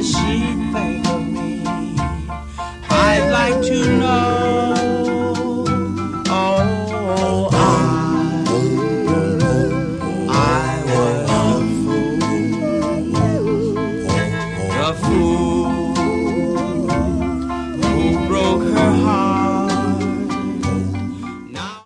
does she think of me? I'd like to know. Oh, I was a fool.